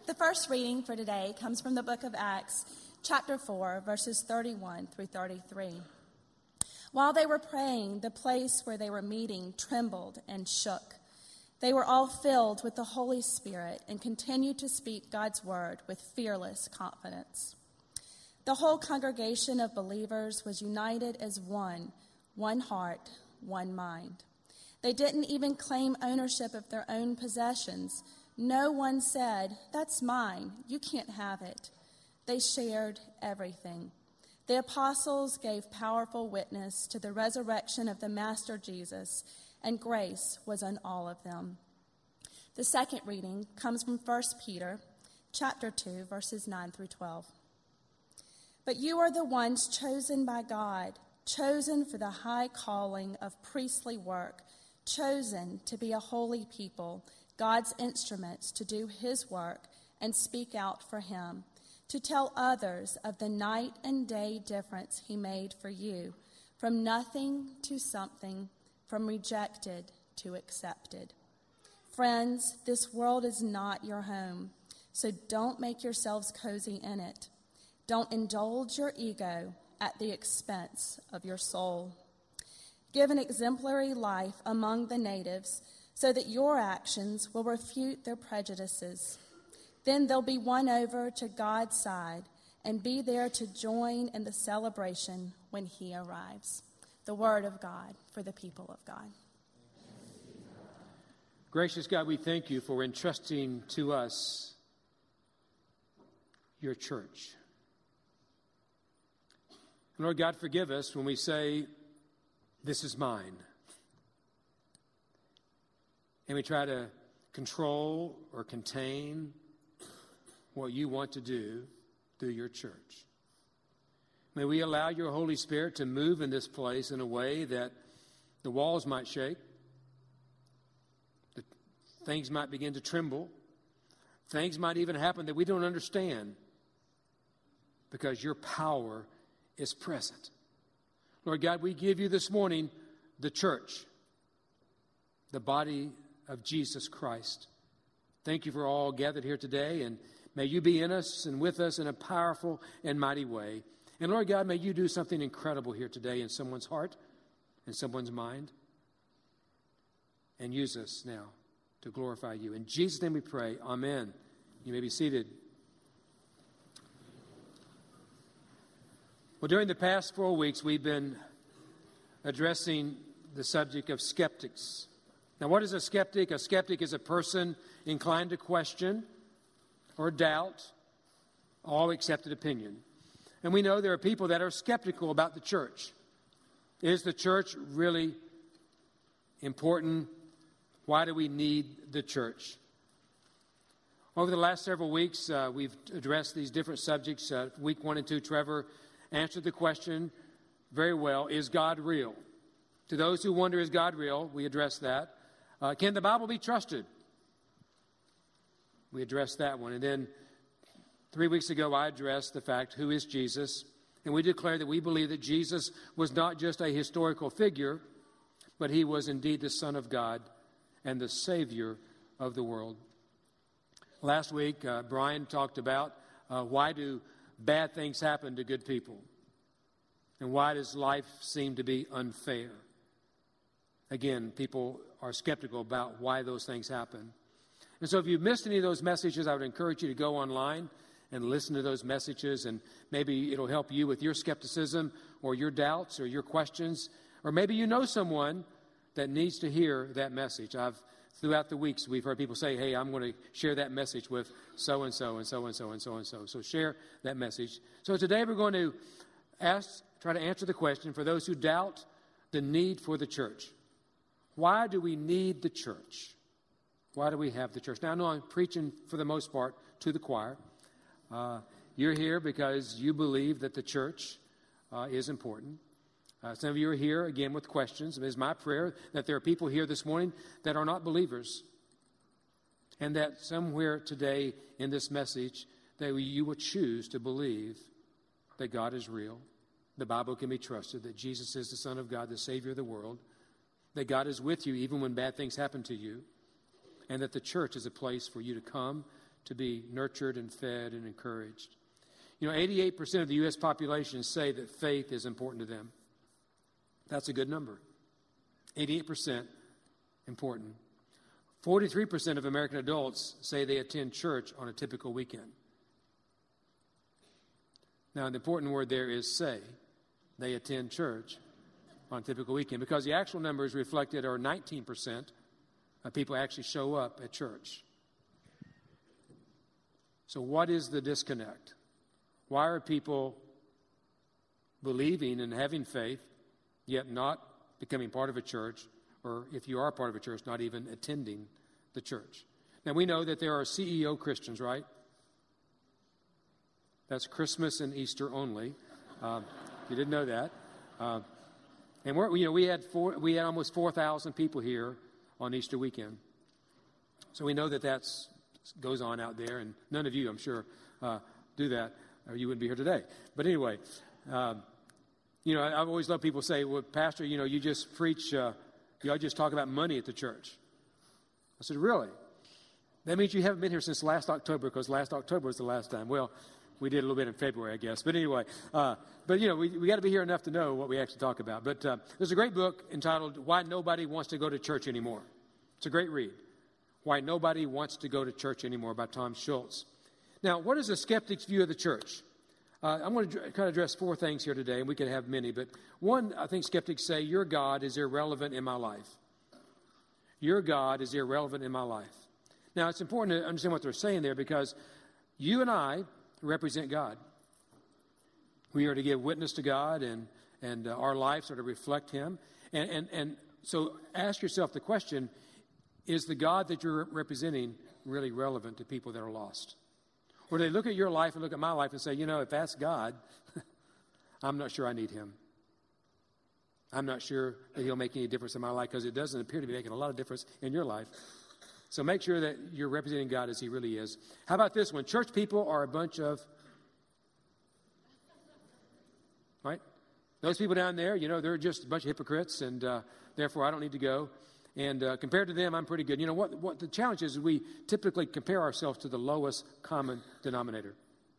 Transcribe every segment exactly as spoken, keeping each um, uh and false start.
The first reading for today comes from the book of Acts, chapter four, verses thirty-one through thirty-three. While they were praying, the place where they were meeting trembled and shook. They were all filled with the Holy Spirit and continued to speak God's word with fearless confidence. The whole congregation of believers was united as one, one heart, one mind. They didn't even claim ownership of their own possessions. No one said, "That's mine, you can't have it." They shared everything. The apostles gave powerful witness to the resurrection of the Master Jesus, and grace was on all of them. The second reading comes from First Peter, chapter two, verses nine through twelve. But you are the ones chosen by God, chosen for the high calling of priestly work, chosen to be a holy people, God's instruments to do his work and speak out for him, to tell others of the night and day difference he made for you, from nothing to something, from rejected to accepted. Friends, this world is not your home, so don't make yourselves cozy in it. Don't indulge your ego at the expense of your soul. Give an exemplary life among the natives so that your actions will refute their prejudices. Then they'll be won over to God's side and be there to join in the celebration when he arrives. The word of God for the people of God. Gracious God, we thank you for entrusting to us your church. Lord God, forgive us when we say, "This is mine." And we try to control or contain what you want to do through your church. May we allow your Holy Spirit to move in this place in a way that the walls might shake, that things might begin to tremble, things might even happen that we don't understand because your power is present. Lord God, we give you this morning the church, the body of Jesus Christ. Thank you for all gathered here today, and may you be in us and with us in a powerful and mighty way. And Lord God, may you do something incredible here today in someone's heart, in someone's mind, and use us now to glorify you. In Jesus' name we pray, amen. You may be seated. Well, during the past four weeks, we've been addressing the subject of skeptics. Now, what is a skeptic? A skeptic is a person inclined to question or doubt all accepted opinion. And we know there are people that are skeptical about the church. Is the church really important? Why do we need the church? Over the last several weeks, uh, we've addressed these different subjects. Uh, week one and two, Trevor answered the question very well, is God real? To those who wonder, is God real? We addressed that. Uh, can the Bible be trusted? We addressed that one. And then three weeks ago, I addressed the fact, who is Jesus? And we declared that we believe that Jesus was not just a historical figure, but he was indeed the Son of God and the Savior of the world. Last week, uh, Brian talked about uh, why do bad things happen to good people? And why does life seem to be unfair? Again, people are skeptical about why those things happen. And so if you've missed any of those messages, I would encourage you to go online and listen to those messages, and maybe it'll help you with your skepticism or your doubts or your questions. Or maybe you know someone that needs to hear that message. I've Throughout the weeks, we've heard people say, hey, I'm going to share that message with so-and-so and so-and-so and so-and-so. So share that message. So today we're going to ask, try to answer the question for those who doubt the need for the church. Why do we need the church? Why do we have the church? Now, I know I'm preaching for the most part to the choir. Uh, you're here because you believe that the church uh, is important. Uh, some of you are here, again, with questions. It is my prayer that there are people here this morning that are not believers, and that somewhere today in this message that you will choose to believe that God is real, the Bible can be trusted, that Jesus is the Son of God, the Savior of the world, that God is with you even when bad things happen to you, and that the church is a place for you to come to be nurtured and fed and encouraged. You know, eighty-eight percent of the U S population say that faith is important to them. That's a good number. eighty-eight percent important. forty-three percent of American adults say they attend church on a typical weekend. Now, the important word there is say. They attend church on a typical weekend, because the actual numbers reflected are nineteen percent of people actually show up at church. So what is the disconnect? Why are people believing and having faith, yet not becoming part of a church, or if you are part of a church, not even attending the church? Now, we know that there are C E O Christians, right? That's Christmas and Easter only. Uh, you didn't know that. Uh, and we're, you know, we had four, we had almost four thousand people here on Easter weekend. So we know that that goes on out there, and none of you, I'm sure, uh, do that, or you wouldn't be here today. But anyway, um, you know, I, I've always loved people say, well, Pastor, you know, you just preach, uh, you all just talk about money at the church. I said, really? That means you haven't been here since last October, because last October was the last time. Well, we did a little bit in February, I guess. But anyway, uh, but, you know, we, we got to be here enough to know what we actually talk about. But uh, there's a great book entitled Why Nobody Wants to Go to Church Anymore. It's a great read. Why Nobody Wants to Go to Church Anymore by Tom Schultz. Now, what is a skeptic's view of the church? Uh, I'm going to kind of address four things here today, and we could have many. But one, I think skeptics say, your God is irrelevant in my life. Your God is irrelevant in my life. Now, it's important to understand what they're saying there, because you and I represent God. We are to give witness to God, and, and uh, our lives are to reflect Him. And, and, and so ask yourself the question, is the God that you're representing really relevant to people that are lost? Or do they look at your life and look at my life and say, you know, if that's God, I'm not sure I need Him. I'm not sure that He'll make any difference in my life, because it doesn't appear to be making a lot of difference in your life. So make sure that you're representing God as He really is. How about this one? Church people are a bunch of, right? Those people down there, you know, they're just a bunch of hypocrites, and uh, therefore I don't need to go. And uh, compared to them, I'm pretty good. You know, what, what the challenge is, is we typically compare ourselves to the lowest common denominator.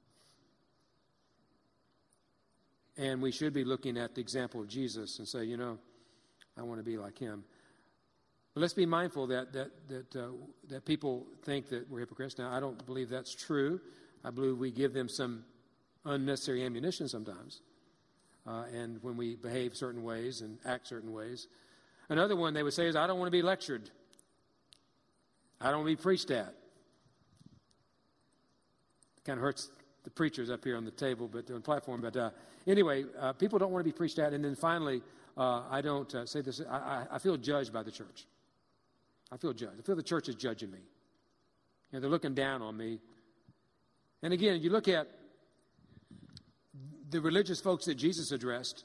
And we should be looking at the example of Jesus and say, you know, I want to be like Him. But let's be mindful that that that uh, that people think that we're hypocrites. Now, I don't believe that's true. I believe we give them some unnecessary ammunition sometimes, uh, and when we behave certain ways and act certain ways. Another one they would say is, I don't want to be lectured. I don't want to be preached at. It kind of hurts the preachers up here on the table, but on the platform. But uh, anyway, uh, people don't want to be preached at. And then finally, uh, I don't uh, say this. I, I, I feel judged by the church. I feel judged. I feel the church is judging me. You know, they're looking down on me. And again, you look at the religious folks that Jesus addressed,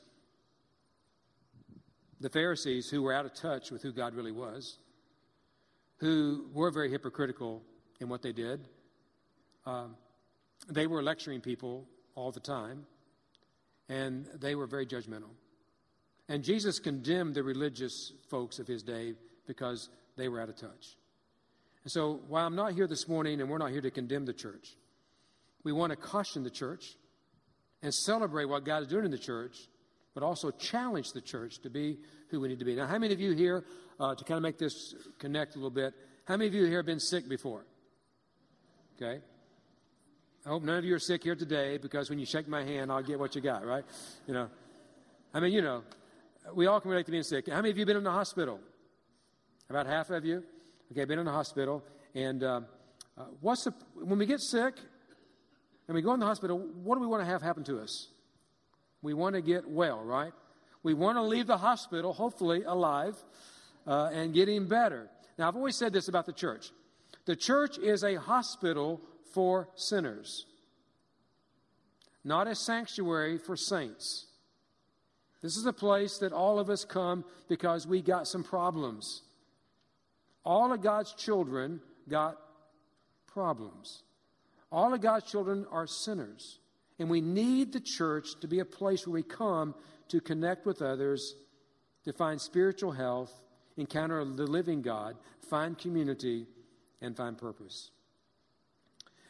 the Pharisees, who were out of touch with who God really was, who were very hypocritical in what they did. Um, they were lecturing people all the time, and they were very judgmental. And Jesus condemned the religious folks of His day because they were out of touch. And so while I'm not here this morning, and we're not here to condemn the church, we want to caution the church and celebrate what God is doing in the church, but also challenge the church to be who we need to be. Now, how many of you here, uh, to kind of make this connect a little bit, how many of you here have been sick before? Okay. I hope none of you are sick here today, because when you shake my hand, I'll get what you got, right? You know, I mean, you know, we all can relate to being sick. How many of you have been in the hospital? About half of you? Okay, been in the hospital. And um, uh, what's the, when we get sick and we go in the hospital, what do we want to have happen to us? We want to get well, right? We want to leave the hospital, hopefully alive, uh, and getting better. Now, I've always said this about the church. The church is a hospital for sinners, not a sanctuary for saints. This is a place that all of us come because we got some problems. All of God's children got problems. All of God's children are sinners. And we need the church to be a place where we come to connect with others, to find spiritual health, encounter the living God, find community, and find purpose.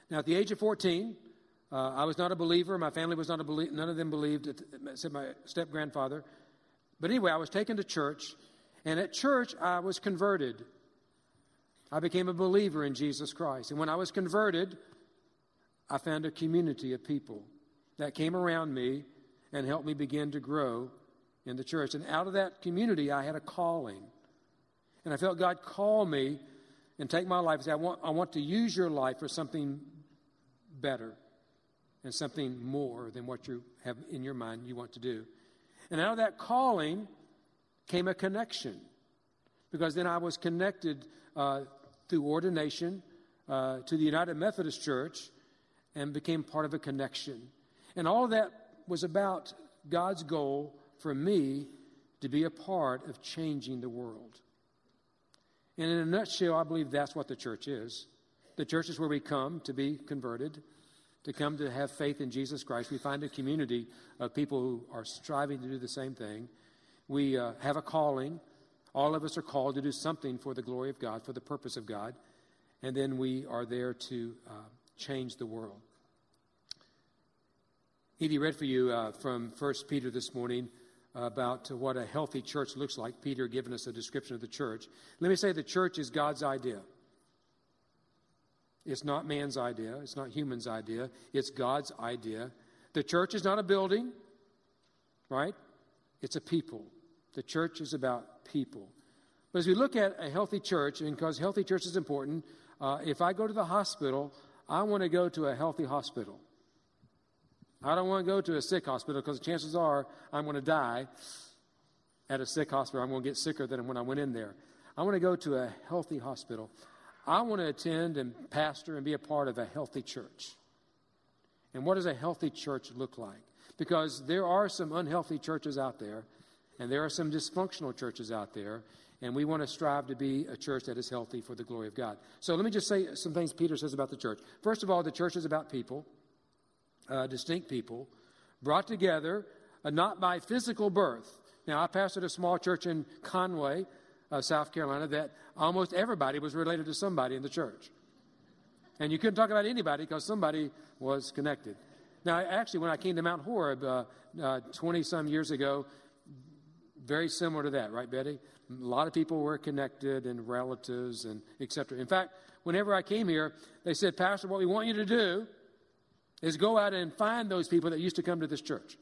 Now, at the age of fourteen, uh, I was not a believer. My family was not a believer. None of them believed, except my step-grandfather. But anyway, I was taken to church, and at church, I was converted. I became a believer in Jesus Christ. And when I was converted, I found a community of people that came around me and helped me begin to grow in the church. And out of that community, I had a calling. And I felt God call me and take my life and say, I want, I want to use your life for something better and something more than what you have in your mind you want to do. And out of that calling came a connection, because then I was connected uh, through ordination uh, to the United Methodist Church and became part of a connection. And all of that was about God's goal for me to be a part of changing the world. And in a nutshell, I believe that's what the church is. The church is where we come to be converted, to come to have faith in Jesus Christ. We find a community of people who are striving to do the same thing. We uh, have a calling. All of us are called to do something for the glory of God, for the purpose of God. And then we are there to uh, change the world. Edie read for you uh, from First Peter this morning about what a healthy church looks like. Peter giving us a description of the church. Let me say the church is God's idea. It's not man's idea. It's not human's idea. It's God's idea. The church is not a building, right? It's a people. The church is about people. But as we look at a healthy church, and because healthy church is important, uh, if I go to the hospital, I want to go to a healthy hospital. I don't want to go to a sick hospital, because the chances are I'm going to die at a sick hospital. I'm going to get sicker than when I went in there. I want to go to a healthy hospital. I want to attend and pastor and be a part of a healthy church. And what does a healthy church look like? Because there are some unhealthy churches out there, and there are some dysfunctional churches out there, and we want to strive to be a church that is healthy for the glory of God. So let me just say some things Peter says about the church. First of all, the church is about people, uh, distinct people, brought together uh, not by physical birth. Now, I pastored a small church in Conway, Uh, South Carolina, that almost everybody was related to somebody in the church. And you couldn't talk about anybody because somebody was connected. Now, actually, when I came to Mount Horeb uh, uh, twenty-some years ago, very similar to that, right, Betty? A lot of people were connected and relatives and et cetera. In fact, whenever I came here, they said, Pastor, what we want you to do is go out and find those people that used to come to this church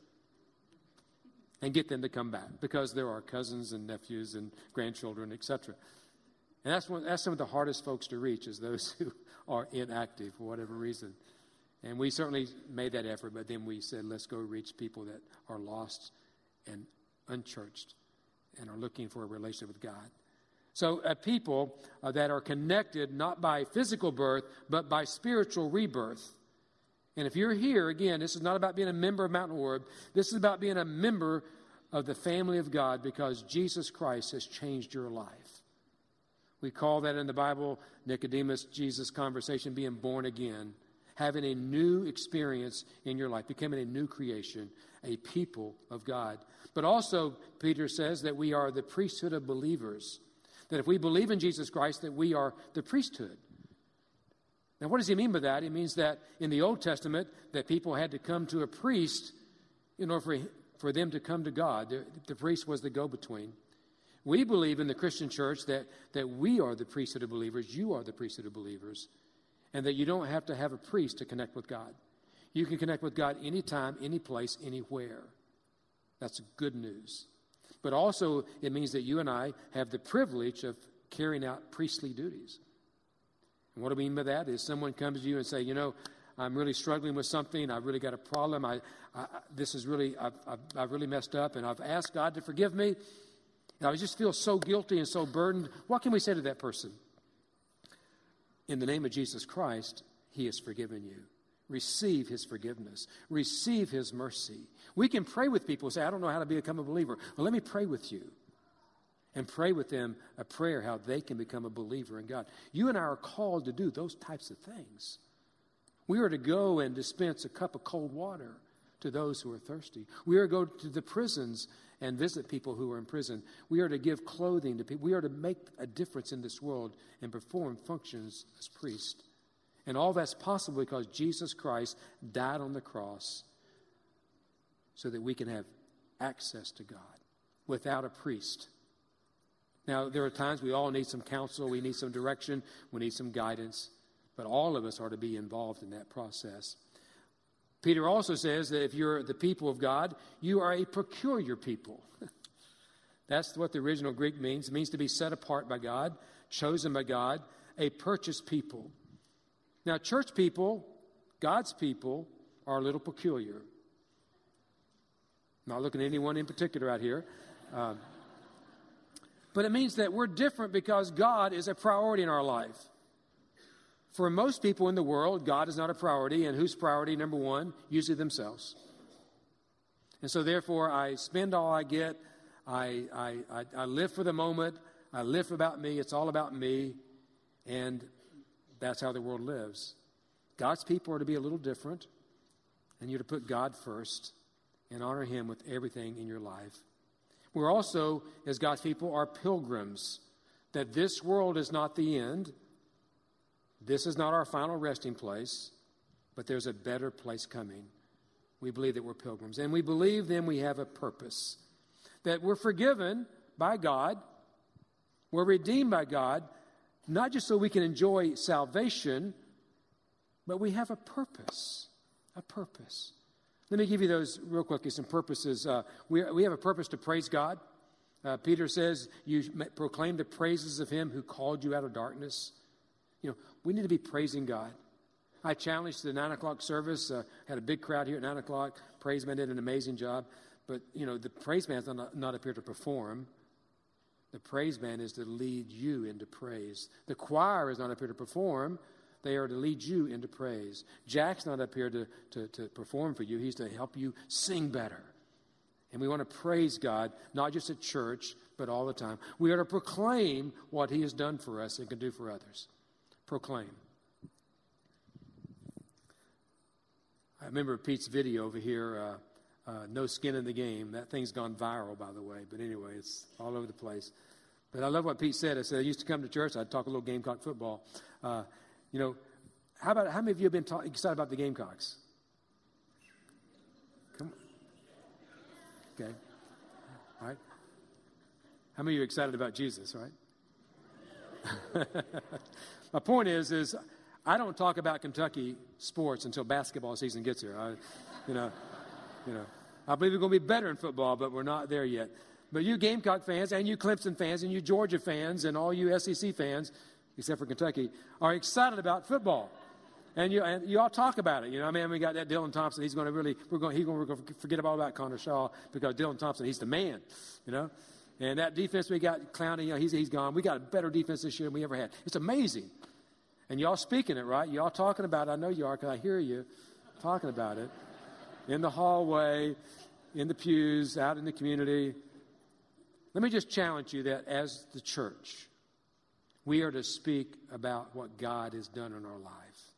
and get them to come back, because there are cousins and nephews and grandchildren, et cetera. And that's one, that's some of the hardest folks to reach, is those who are inactive for whatever reason. And we certainly made that effort, but then we said, let's go reach people that are lost and unchurched and are looking for a relationship with God. So uh, people uh, that are connected not by physical birth, but by spiritual rebirth. And if you're here, again, this is not about being a member of Mountain Horeb. This is about being a member of the family of God, because Jesus Christ has changed your life. We call that in the Bible, Nicodemus, Jesus' conversation, being born again, having a new experience in your life, becoming a new creation, a people of God. But also, Peter says that we are the priesthood of believers, that if we believe in Jesus Christ, that we are the priesthood. Now, what does he mean by that? He means that in the Old Testament, that people had to come to a priest in order for, for them to come to God. The, the priest was the go-between. We believe in the Christian church that, that we are the priesthood of believers, you are the priesthood of believers, and that you don't have to have a priest to connect with God. You can connect with God anytime, any place, anywhere. That's good news. But also, it means that you and I have the privilege of carrying out priestly duties. And what I mean by that is someone comes to you and say, you know, I'm really struggling with something. I've really got a problem. I, I this is really, I've, I've, I've really messed up, and I've asked God to forgive me. And I just feel so guilty and so burdened. What can we say to that person? In the name of Jesus Christ, he has forgiven you. Receive his forgiveness. Receive his mercy. We can pray with people and say, I don't know how to become a believer. Well, let me pray with you. And pray with them a prayer how they can become a believer in God. You and I are called to do those types of things. We are to go and dispense a cup of cold water to those who are thirsty. We are to go to the prisons and visit people who are in prison. We are to give clothing to people. We are to make a difference in this world and perform functions as priests. And all that's possible because Jesus Christ died on the cross so that we can have access to God without a priest. Now, there are times we all need some counsel, we need some direction, we need some guidance, but all of us are to be involved in that process. Peter also says that if you're the people of God, you are a peculiar people. That's what the original Greek means. It means to be set apart by God, chosen by God, a purchased people. Now, church people, God's people, are a little peculiar. Not looking at anyone in particular out here. Um, but it means that we're different because God is a priority in our life. For most people in the world, God is not a priority, and who's priority? Number one, usually themselves. And so therefore, I spend all I get. I, I, I, I live for the moment. I live about me. It's all about me. And that's how the world lives. God's people are to be a little different, and you're to put God first and honor Him with everything in your life. We're also, as God's people, are pilgrims, that this world is not the end. This is not our final resting place, but there's a better place coming. We believe that we're pilgrims, and we believe then we have a purpose, that we're forgiven by God, we're redeemed by God, not just so we can enjoy salvation, but we have a purpose, a purpose. Let me give you those real quickly, some purposes. Uh, we, we have a purpose to praise God. Uh, Peter says, you proclaim the praises of Him who called you out of darkness. You know, we need to be praising God. I challenged the nine o'clock service, uh, had a big crowd here at nine o'clock. Praise man did an amazing job. But, you know, the praise man's not, not up here to perform. The praise man is to lead you into praise. The choir is not up here to perform. They are to lead you into praise. Jack's not up here to, to, to perform for you. He's to help you sing better. And we want to praise God, not just at church, but all the time. We are to proclaim what He has done for us and can do for others. Proclaim. I remember Pete's video over here, uh, uh, No Skin in the Game. That thing's gone viral, by the way. But anyway, it's all over the place. But I love what Pete said. I said, I used to come to church. I'd talk a little Gamecock football. Uh, you know, how about how many of you have been ta- excited about the Gamecocks? Come on. Okay. All right. How many of you are excited about Jesus, right? My point is, is I don't talk about Kentucky sports until basketball season gets here. I, you know, you know, I believe we're going to be better in football, but we're not there yet. But you Gamecock fans and you Clemson fans and you Georgia fans and all you S E C fans, except for Kentucky, are excited about football. And you and you all talk about it. You know, I mean, we got that Dylan Thompson. He's going to really, we're going, he's going to forget all about Connor Shaw because Dylan Thompson, he's the man, you know. And that defense we got, Clowney, you know, he's, he's gone. We got a better defense this year than we ever had. It's amazing. And y'all speaking it, right? Y'all talking about it. I know you are because I hear you talking about it in the hallway, in the pews, out in the community. Let me just challenge you that as the church, we are to speak about what God has done in our life.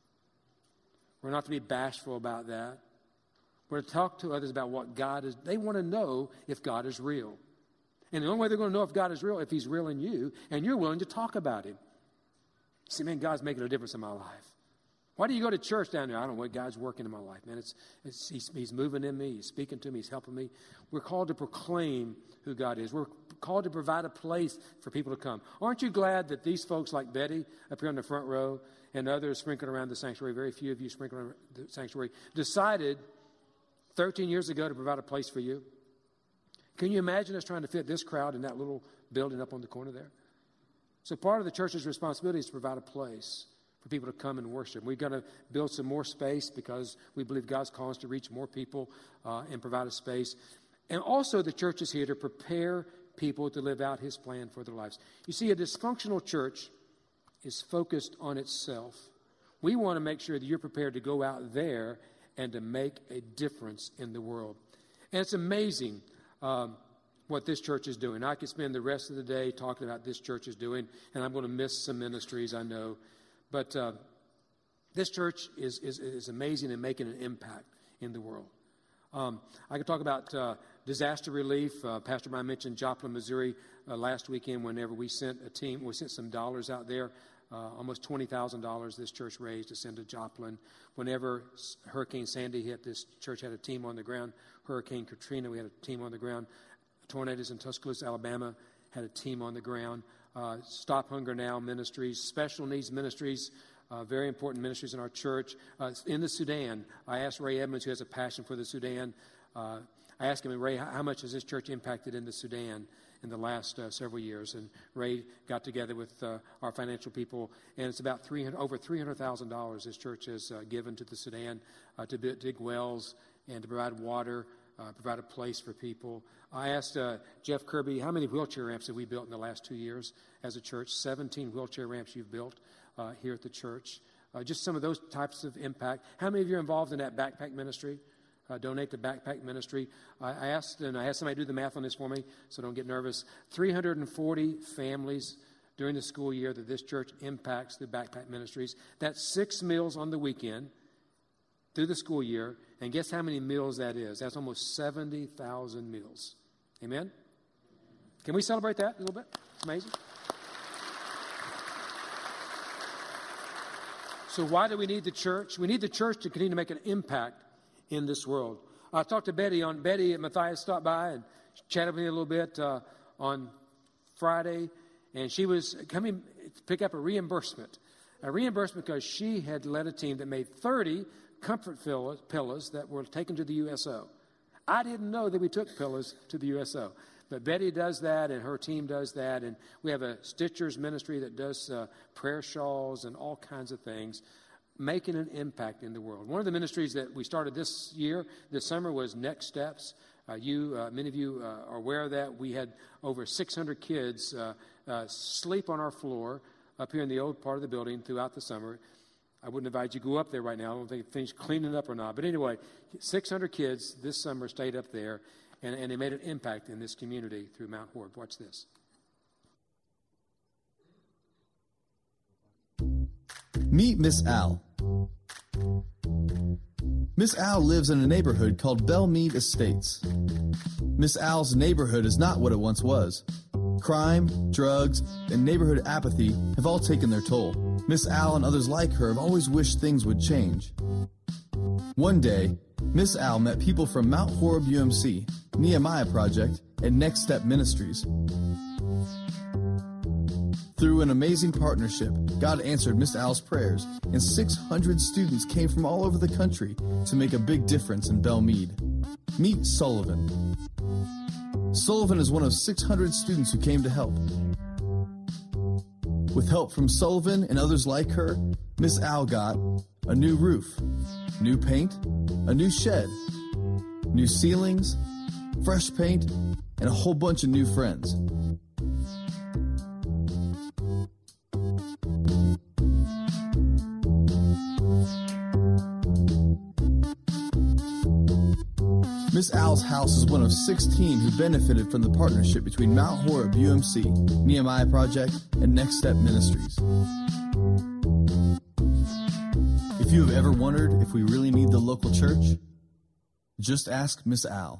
We're not to be bashful about that. We're to talk to others about what God is. They want to know if God is real. And the only way they're going to know if God is real, if He's real in you, and you're willing to talk about Him. See, man, God's making a difference in my life. Why do you go to church down there? I don't know. God's working in my life, man. It's, it's he's, he's moving in me. He's speaking to me. He's helping me. We're called to proclaim who God is. We're called to provide a place for people to come. Aren't you glad that these folks like Betty up here on the front row and others sprinkled around the sanctuary, very few of you sprinkled around the sanctuary, decided thirteen years ago to provide a place for you? Can you imagine us trying to fit this crowd in that little building up on the corner there? So part of the church's responsibility is to provide a place for people to come and worship. We're going to build some more space because we believe God's calling us to reach more people uh, and provide a space. And also the church is here to prepare people to live out His plan for their lives. You see, a dysfunctional church is focused on itself. We want to make sure that you're prepared to go out there and to make a difference in the world. And it's amazing um, what this church is doing. I could spend the rest of the day talking about this church is doing, and I'm going to miss some ministries, I know. But uh, this church is, is, is amazing in making an impact in the world. Um, I could talk about uh, disaster relief. Uh, Pastor Brian mentioned Joplin, Missouri uh, last weekend whenever we sent a team, we sent some dollars out there. Uh, almost twenty thousand dollars this church raised to send to Joplin. Whenever Hurricane Sandy hit, this church had a team on the ground. Hurricane Katrina, we had a team on the ground. Tornadoes in Tuscaloosa, Alabama, had a team on the ground. Uh, Stop Hunger Now Ministries, Special Needs Ministries, uh, very important ministries in our church. Uh, in the Sudan, I asked Ray Edmonds, who has a passion for the Sudan, uh, I asked him, Ray, how much has this church impacted in the Sudan in the last uh, several years? And Ray got together with uh, our financial people, and it's about three hundred, over three hundred thousand dollars this church has uh, given to the Sudan uh, to dig wells and to provide water, uh, provide a place for people. I asked uh, Jeff Kirby, how many wheelchair ramps have we built in the last two years as a church? seventeen wheelchair ramps you've built uh, here at the church. Uh, just some of those types of impact. How many of you are involved in that backpack ministry? Uh, donate to Backpack Ministry. I, I asked, and I asked somebody to do the math on this for me, so don't get nervous. three hundred forty families during the school year that this church impacts through Backpack Ministries. That's six meals on the weekend through the school year, and guess how many meals that is? That's almost seventy thousand meals. Amen? Can we celebrate that a little bit? It's amazing. So why do we need the church? We need the church to continue to make an impact in this world. I talked to Betty on Betty Matthias stopped by and chatted with me a little bit uh, on Friday, and she was coming to pick up a reimbursement. A reimbursement because she had led a team that made thirty comfort pillows, pillows that were taken to the U S O. I didn't know that we took pillows to the U S O. But Betty does that, and her team does that, and we have a Stitchers ministry that does uh, prayer shawls and all kinds of things, making an impact in the world. One of the ministries that we started this year, this summer, was Next Steps. Uh, you, uh, many of you uh, are aware of that. We had over six hundred kids uh, uh, sleep on our floor up here in the old part of the building throughout the summer. I wouldn't advise you go up there right now. I don't think things cleaning up or not. But anyway, six hundred kids this summer stayed up there, and, and they made an impact in this community through Mount Horeb. Watch this. Meet Miss Al. Miss Al lives in a neighborhood called Belmead Estates. Miss Al's neighborhood is not what it once was. Crime, drugs, and neighborhood apathy have all taken their toll. Miss Al and others like her have always wished things would change. One day, Miss Al met people from Mount Horeb U M C, Nehemiah Project, and Next Step Ministries. Through an amazing partnership, God answered Miss Al's prayers, and six hundred students came from all over the country to make a big difference in Belmead. Meet Sullivan. Sullivan is one of six hundred students who came to help. With help from Sullivan and others like her, Miss Al got a new roof, new paint, a new shed, new ceilings, fresh paint, and a whole bunch of new friends. Miss Al's house is one of sixteen who benefited from the partnership between Mount Horeb U M C, Nehemiah Project, and Next Step Ministries. If you have ever wondered if we really need the local church, just ask Miss Al.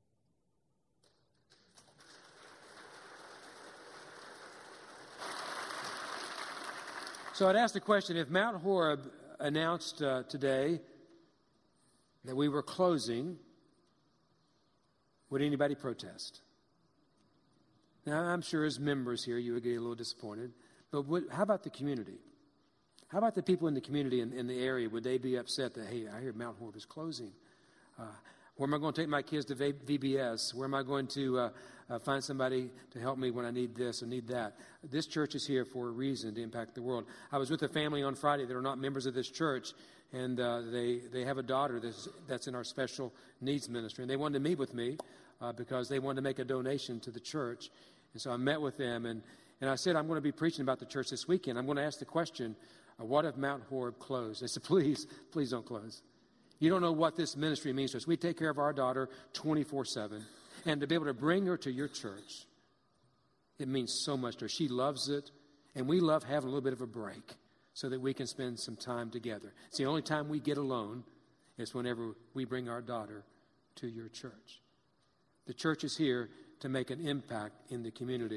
So I'd ask the question, if Mount Horeb announced uh, today that we were closing, would anybody protest? Now, I'm sure as members here, you would get a little disappointed. But what, how about the community? How about the people in the community in, in the area? Would they be upset that, hey, I hear Mount Horeb is closing? Uh, where am I going to take my kids to V B S? Where am I going to uh, uh, find somebody to help me when I need this or need that? This church is here for a reason, to impact the world. I was with a family on Friday that are not members of this church, and uh, they, they have a daughter that's, that's in our special needs ministry. And they wanted to meet with me uh, because they wanted to make a donation to the church. And so I met with them, and, and I said, I'm going to be preaching about the church this weekend. I'm going to ask the question, uh, what if Mount Horeb closed? They said, please, please don't close. You don't know what this ministry means to us. We take care of our daughter twenty-four seven. And to be able to bring her to your church, it means so much to her. She loves it, and we love having a little bit of a break so that we can spend some time together. It's the only time we get alone is whenever we bring our daughter to your church. The church is here to make an impact in the community.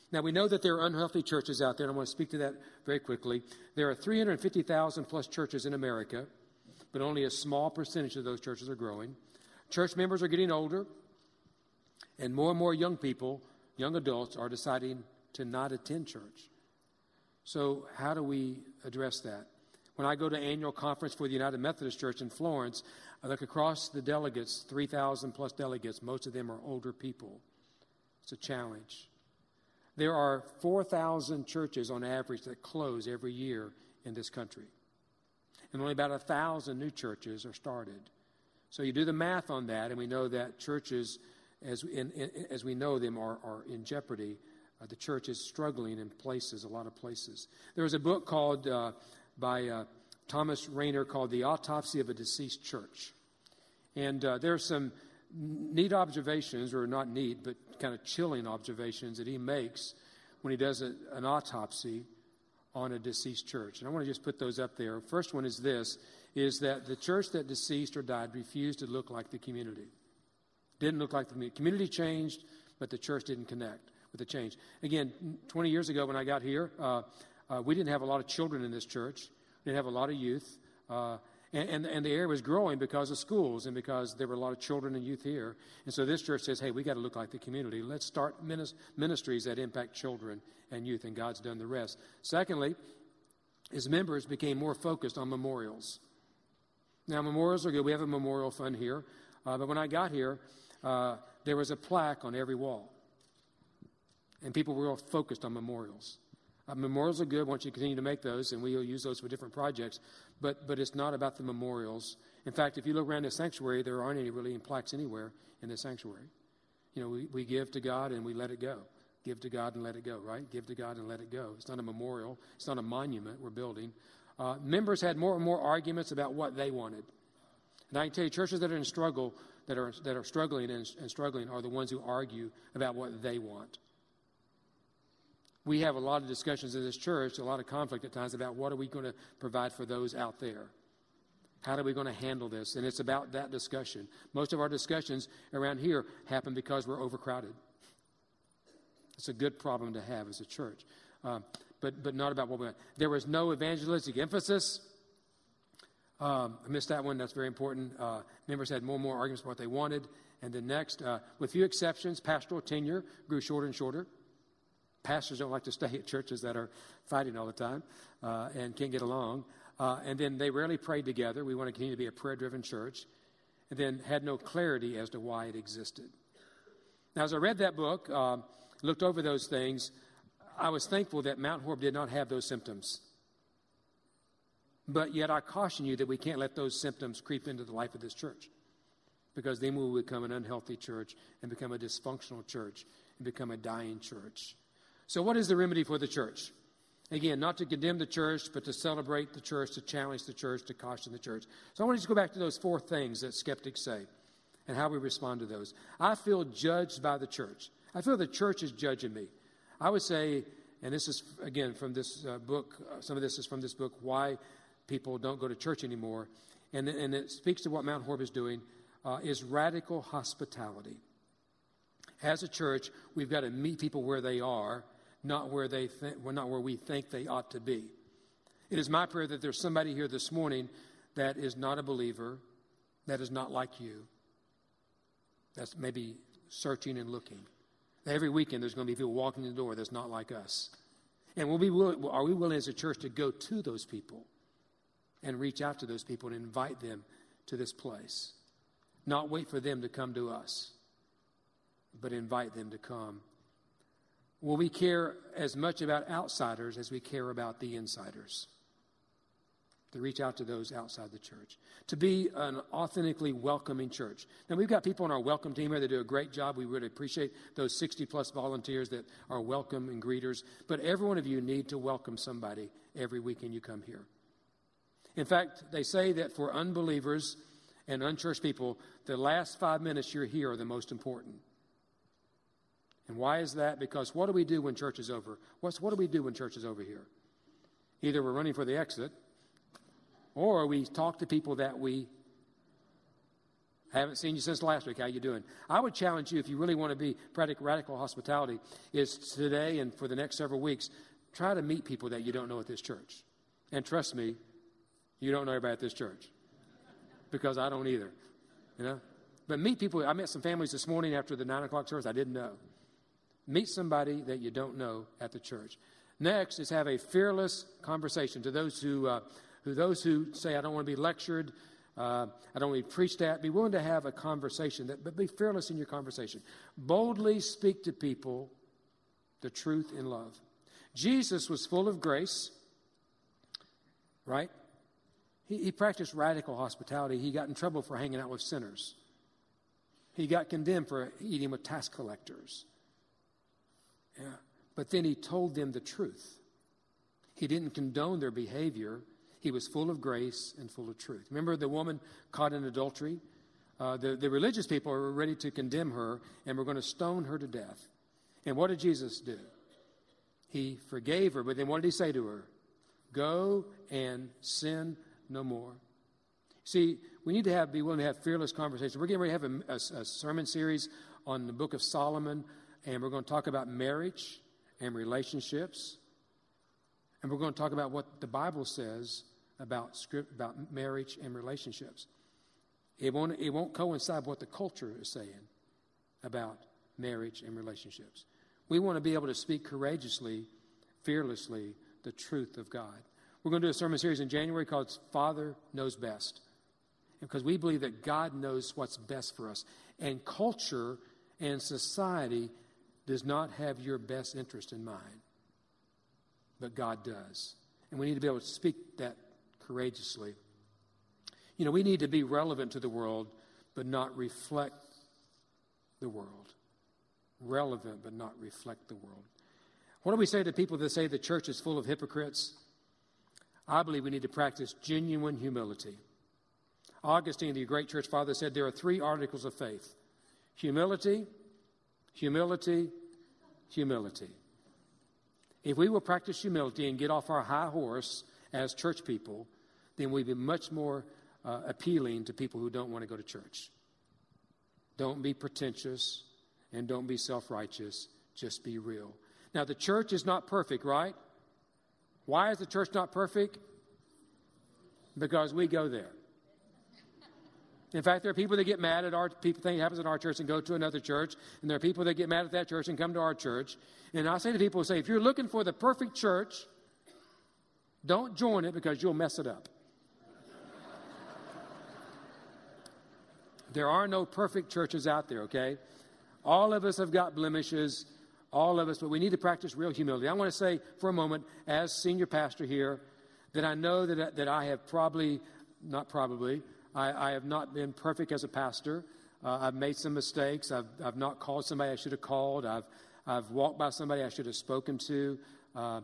Now, we know that there are unhealthy churches out there, and I want to speak to that very quickly. There are three hundred fifty thousand plus churches in America, but only a small percentage of those churches are growing. Church members are getting older, and more and more young people, young adults, are deciding to not attend church. So how do we address that? When I go to annual conference for the United Methodist Church in Florence, I look across the delegates, three thousand plus delegates. Most of them are older people. It's a challenge. There are four thousand churches on average that close every year in this country. And only about one thousand new churches are started. So you do the math on that, and we know that churches, as, in, in, as we know them, are, are in jeopardy. Uh, the church is struggling in places, a lot of places. There was a book called uh, by uh, Thomas Rainer called The Autopsy of a Deceased Church. And uh, there are some neat observations, or not neat, but kind of chilling observations that he makes when he does a, an autopsy on a deceased church. And I want to just put those up there. First one is this, is that the church that deceased or died refused to look like the community. Didn't look like the community. Community changed, but the church didn't connect with the change. Again, twenty years ago when I got here, uh, uh, we didn't have a lot of children in this church. We didn't have a lot of youth. Uh, And, and, and the area was growing because of schools and because there were a lot of children and youth here. And so this church says, hey, we got to look like the community. Let's start ministries that impact children and youth, and God's done the rest. Secondly, his members became more focused on memorials. Now, memorials are good. We have a memorial fund here. Uh, but when I got here, uh, there was a plaque on every wall. And people were all focused on memorials. Uh, memorials are good once you continue to make those, and we'll use those for different projects. But but it's not about the memorials. In fact, if you look around the sanctuary, there aren't any really plaques anywhere in the sanctuary. You know, we, we give to God and we let it go. Give to God and let it go, right? Give to God and let it go. It's not a memorial. It's not a monument we're building. Uh, members had more and more arguments about what they wanted. And I can tell you, churches that are in struggle, that are that are struggling and, and struggling are the ones who argue about what they want. We have a lot of discussions in this church, a lot of conflict at times about what are we going to provide for those out there. How are we going to handle this? And it's about that discussion. Most of our discussions around here happen because we're overcrowded. It's a good problem to have as a church, um, but but not about what we want. There was no evangelistic emphasis. Um, I missed that one. That's very important. Uh, members had more and more arguments about what they wanted. And then next, uh, with few exceptions, pastoral tenure grew shorter and shorter. Pastors don't like to stay at churches that are fighting all the time uh, and can't get along. Uh, and then they rarely prayed together. We want to continue to be a prayer-driven church. And then had no clarity as to why it existed. Now, as I read that book, um, looked over those things, I was thankful that Mount Horeb did not have those symptoms. But yet I caution you that we can't let those symptoms creep into the life of this church, because then we will become an unhealthy church and become a dysfunctional church and become a dying church. So what is the remedy for the church? Again, not to condemn the church, but to celebrate the church, to challenge the church, to caution the church. So I want to just go back to those four things that skeptics say and how we respond to those. I feel judged by the church. I feel the church is judging me. I would say, and this is, again, from this uh, book, uh, some of this is from this book, Why People Don't Go to Church Anymore, and, and it speaks to what Mount Horeb is doing, uh, is radical hospitality. As a church, we've got to meet people where they are, not where they th- well, not where we think they ought to be. It is my prayer that there's somebody here this morning that is not a believer, that is not like you, that's maybe searching and looking. Every weekend there's going to be people walking in the door that's not like us. And will we will, are we willing as a church to go to those people and reach out to those people and invite them to this place? Not wait for them to come to us, but invite them to come. Will we care as much about outsiders as we care about the insiders? To reach out to those outside the church. To be an authentically welcoming church. Now, we've got people on our welcome team here that do a great job. We really appreciate those sixty plus volunteers that are welcome and greeters. But every one of you need to welcome somebody every weekend you come here. In fact, they say that for unbelievers and unchurched people, the last five minutes you're here are the most important. And why is that? Because what do we do when church is over? What's, what do we do when church is over here? Either we're running for the exit, or we talk to people that we I haven't seen you since last week. How you doing? I would challenge you, if you really want to be practical, radical hospitality, is today and for the next several weeks, try to meet people that you don't know at this church. And trust me, you don't know everybody at this church. Because I don't either. You know? But meet people. I met some families this morning after the nine o'clock service I didn't know. Meet somebody that you don't know at the church. Next is have a fearless conversation to those who, uh, who those who say, I don't want to be lectured. Uh, I don't want to be preached at. Be willing to have a conversation, that, but be fearless in your conversation. Boldly speak to people the truth in love. Jesus was full of grace, right? He, he practiced radical hospitality. He got in trouble for hanging out with sinners. He got condemned for eating with tax collectors. Yeah. But then he told them the truth. He didn't condone their behavior. He was full of grace and full of truth. Remember the woman caught in adultery? Uh, the, the religious people were ready to condemn her and were going to stone her to death. And what did Jesus do? He forgave her, but then what did he say to her? Go and sin no more. See, we need to have be willing to have fearless conversations. We're getting ready to have a, a, a sermon series on the book of Solomon, and we're going to talk about marriage and relationships. And we're going to talk about what the Bible says about script, about marriage and relationships. It won't, it won't coincide with what the culture is saying about marriage and relationships. We want to be able to speak courageously, fearlessly, the truth of God. We're going to do a sermon series in January called Father Knows Best. Because we believe that God knows what's best for us. And culture and society does not have your best interest in mind. But God does. And we need to be able to speak that courageously. You know, we need to be relevant to the world, but not reflect the world. Relevant, but not reflect the world. What do we say to people that say the church is full of hypocrites? I believe we need to practice genuine humility. Augustine, the great church father, said there are three articles of faith. Humility, humility, humility. If we will practice humility and get off our high horse as church people, then we'll be much more uh, appealing to people who don't want to go to church. Don't be pretentious and don't be self-righteous. Just be real. Now, the church is not perfect, right? Why is the church not perfect? Because we go there. In fact, there are people that get mad at our people think it happens in our church and go to another church, and there are people that get mad at that church and come to our church. And I say to people, say, if you're looking for the perfect church, don't join it because you'll mess it up. There are no perfect churches out there, okay? All of us have got blemishes, all of us, but we need to practice real humility. I want to say for a moment, as senior pastor here, that I know that, that I have probably, not probably, I, I have not been perfect as a pastor. Uh, I've made some mistakes. I've, I've not called somebody I should have called. I've, I've walked by somebody I should have spoken to. Uh,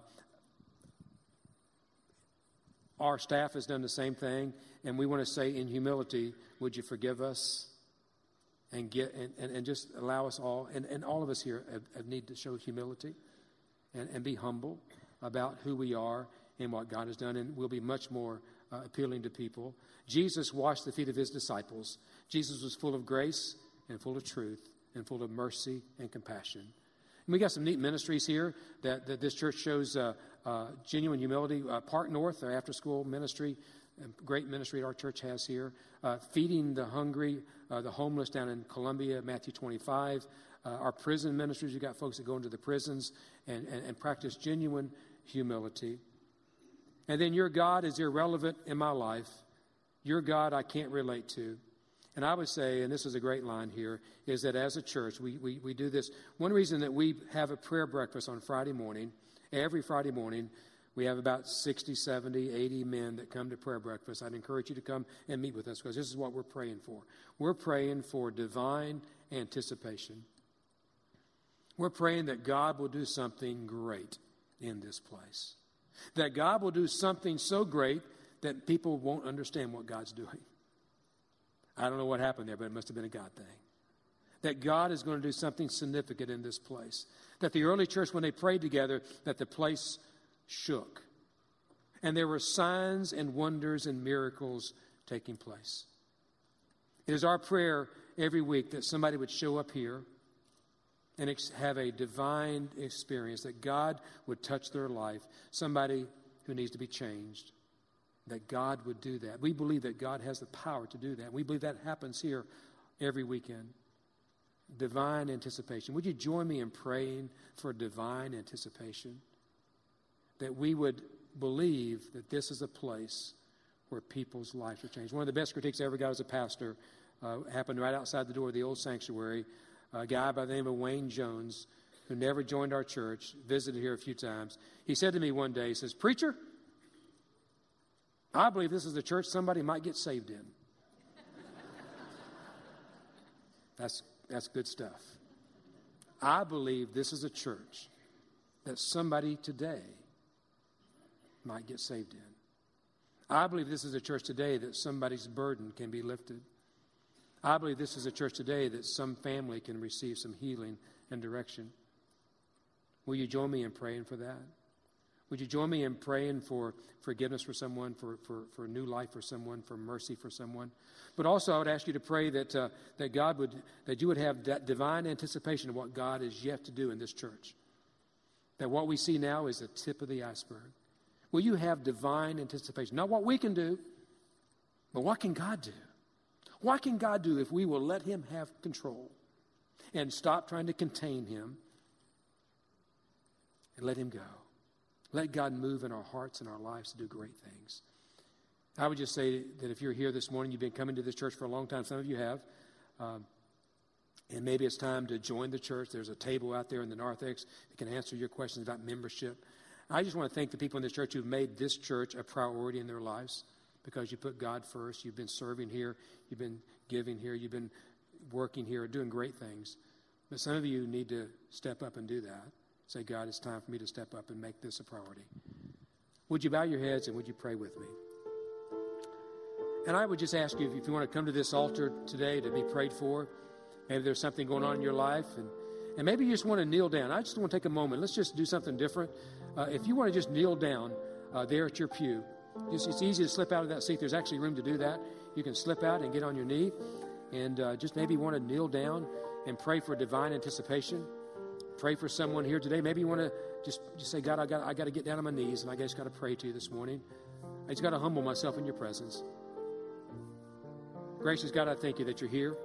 our staff has done the same thing, and we want to say in humility, would you forgive us and get and, and, and just allow us all, and, and all of us here have, have need to show humility and, and be humble about who we are and what God has done, and we'll be much more uh, appealing to people. Jesus washed the feet of his disciples. Jesus was full of grace and full of truth and full of mercy and compassion. And we got some neat ministries here that, that this church shows uh, uh, genuine humility. Uh, Park North, our after-school ministry, a great ministry our church has here. Uh, feeding the hungry, uh, the homeless down in Columbia, Matthew twenty-five. Uh, our prison ministries, you got folks that go into the prisons and, and, and practice genuine humility. And then your God is irrelevant in my life. Your God I can't relate to. And I would say, and this is a great line here, is that as a church, we, we, we do this. One reason that we have a prayer breakfast on Friday morning, every Friday morning, we have about sixty, seventy, eighty men that come to prayer breakfast. I'd encourage you to come and meet with us because this is what we're praying for. We're praying for divine anticipation. We're praying that God will do something great in this place. That God will do something so great that people won't understand what God's doing. I don't know what happened there, but it must have been a God thing. That God is going to do something significant in this place. That the early church, when they prayed together, that the place shook. And there were signs and wonders and miracles taking place. It is our prayer every week that somebody would show up here and ex- have a divine experience, that God would touch their life, somebody who needs to be changed, that God would do that. We believe that God has the power to do that. We believe that happens here every weekend. Divine anticipation. Would you join me in praying for divine anticipation? That we would believe that this is a place where people's lives are changed. One of the best critiques I ever got as a pastor uh, happened right outside the door of the old sanctuary. A guy by the name of Wayne Jones, who never joined our church, visited here a few times. He said to me one day, he says, "Preacher, I believe this is the church somebody might get saved in." That's that's good stuff. I believe this is a church that somebody today might get saved in. I believe this is a church today that somebody's burden can be lifted. I believe this is a church today that some family can receive some healing and direction. Will you join me in praying for that? Would you join me in praying for forgiveness for someone, for, for, for new life for someone, for mercy for someone? But also I would ask you to pray that uh, that God would, that you would have that divine anticipation of what God is yet to do in this church. That what we see now is the tip of the iceberg. Will you have divine anticipation? Not what we can do, but what can God do? What can God do if we will let him have control and stop trying to contain him and let him go? Let God move in our hearts and our lives to do great things. I would just say that if you're here this morning, you've been coming to this church for a long time. Some of you have. Um, and maybe it's time to join the church. There's a table out there in the narthex that can answer your questions about membership. I just want to thank the people in this church who've made this church a priority in their lives because you put God first. You've been serving here. You've been giving here. You've been working here, doing great things. But some of you need to step up and do that. Say, God, it's time for me to step up and make this a priority. Would you bow your heads and would you pray with me? And I would just ask you, if you want to come to this altar today to be prayed for, maybe there's something going on in your life, and, and maybe you just want to kneel down. I just want to take a moment. Let's just do something different. Uh, if you want to just kneel down uh, there at your pew, just, it's easy to slip out of that seat. There's actually room to do that. You can slip out and get on your knee and uh, just maybe want to kneel down and pray for divine anticipation. Pray for someone here today. Maybe you want to just, just say, God, I got I got to get down on my knees, and I just got to pray to you this morning. I just got to humble myself in your presence. Gracious God, I thank you that you're here.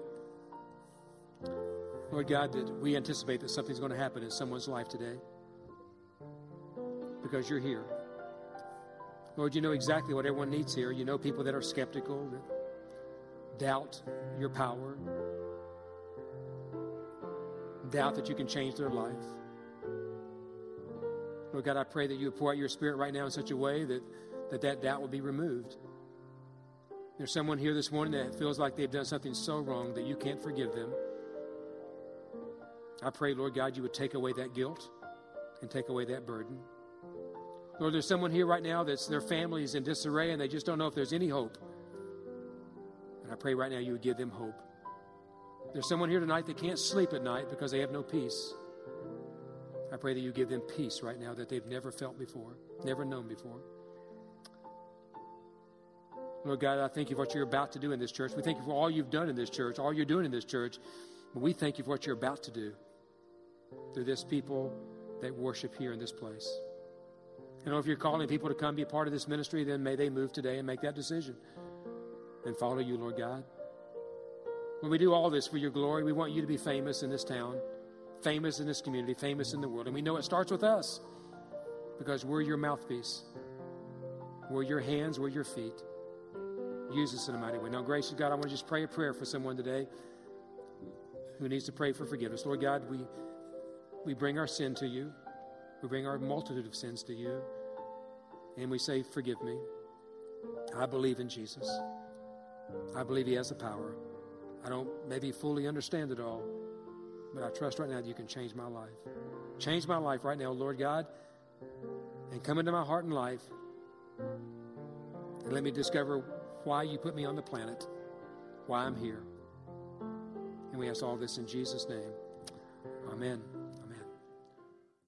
Lord God, that we anticipate that something's going to happen in someone's life today because you're here. Lord, you know exactly what everyone needs here. You know people that are skeptical, that doubt your power, doubt that you can change their life. Lord God, I pray that you would pour out your Spirit right now in such a way that that, that doubt will be removed. There's someone here this morning that feels like they've done something so wrong that you can't forgive them. I pray, Lord God, you would take away that guilt and take away that burden. Lord, there's someone here right now that's their family is in disarray and they just don't know if there's any hope. And I pray right now you would give them hope. There's someone here tonight that can't sleep at night because they have no peace. I pray that you give them peace right now that they've never felt before, never known before. Lord God, I thank you for what you're about to do in this church. We thank you for all you've done in this church, all you're doing in this church. But we thank you for what you're about to do through this people that worship here in this place. And if you're calling people to come be a part of this ministry, then may they move today and make that decision and follow you, Lord God. When we do all this for your glory, we want you to be famous in this town, famous in this community, famous in the world. And we know it starts with us because we're your mouthpiece. We're your hands, we're your feet. Use us in a mighty way. Now, gracious God, I want to just pray a prayer for someone today who needs to pray for forgiveness. Lord God, we we bring our sin to you. We bring our multitude of sins to you. And we say, forgive me. I believe in Jesus. I believe he has the power. I don't maybe fully understand it all, but I trust right now that you can change my life. Change my life right now, Lord God, and come into my heart and life and let me discover why you put me on the planet, why I'm here. And we ask all this in Jesus' name. Amen.